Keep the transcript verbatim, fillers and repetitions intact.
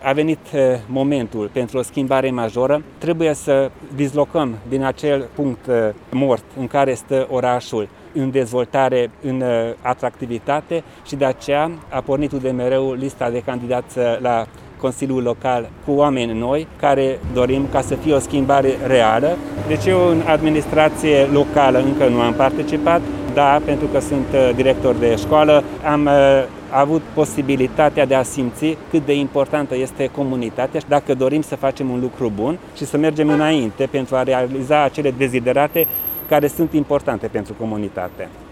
a venit momentul pentru o schimbare majoră. Trebuie să dislocăm din acel punct mort în care stă orașul în dezvoltare, în atractivitate și de aceea a pornit U D M R-ul lista de candidați la Consiliul Local cu oameni noi care dorim ca să fie o schimbare reală. Deci eu în administrație locală încă nu am participat, da, pentru că sunt director de școală, am a avut posibilitatea de a simți cât de importantă este comunitatea și dacă dorim să facem un lucru bun și să mergem înainte pentru a realiza acele deziderate care sunt importante pentru comunitate.